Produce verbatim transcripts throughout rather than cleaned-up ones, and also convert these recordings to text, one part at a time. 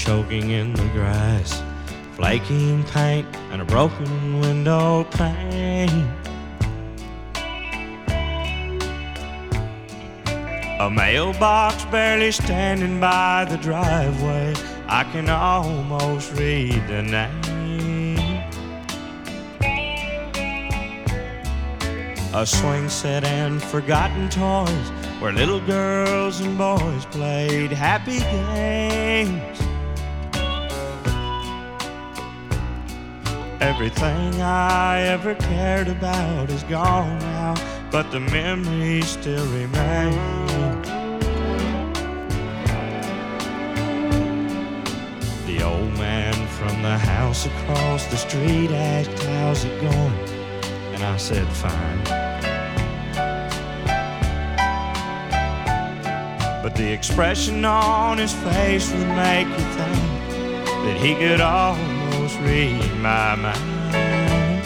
choking in the grass, flaking paint and a broken window pane. A mailbox barely standing by the driveway, I can almost read the name. A swing set and forgotten toys where little girls and boys played happy games. Everything I ever cared about is gone now, but the memories still remain. The old man from the house across the street asked, "How's it going?" And I said, "Fine." But the expression on his face would make you think that he could almost read my mind.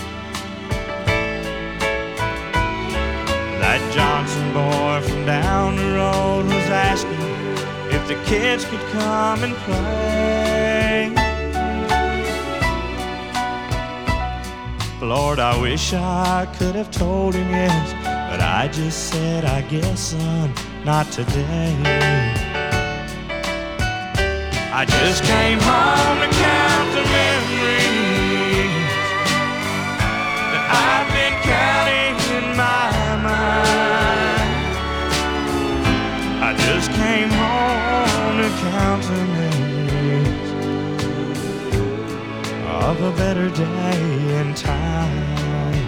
That Johnson boy from down the road was asking if the kids could come and play. Lord, I wish I could have told him yes, but I just said, "I guess, son, not today." I just came home to count the memories that I've been counting in my mind. I just came home to count the memories of a better day and time.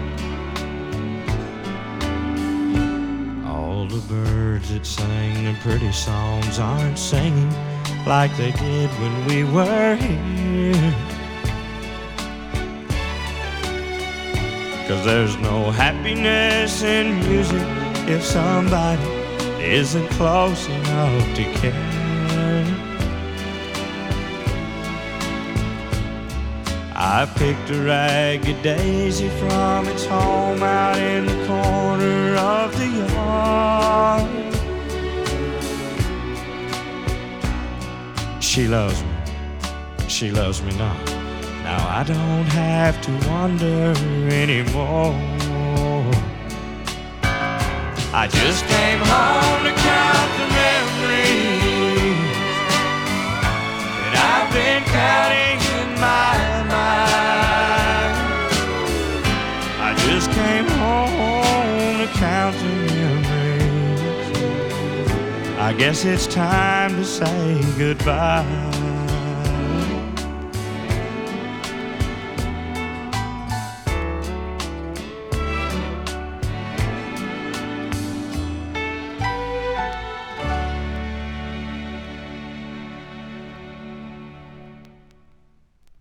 All the birds that sang the pretty songs aren't singing like they did when we were here. 'Cause there's no happiness in music if somebody isn't close enough to care. I picked a ragged daisy from its home out in the corner of the yard. She loves me, she loves me not. Now I don't have to wonder anymore. I just came home to count the memories that I've been counting in my mind. I just came home to count the memories. I guess it's time to say goodbye.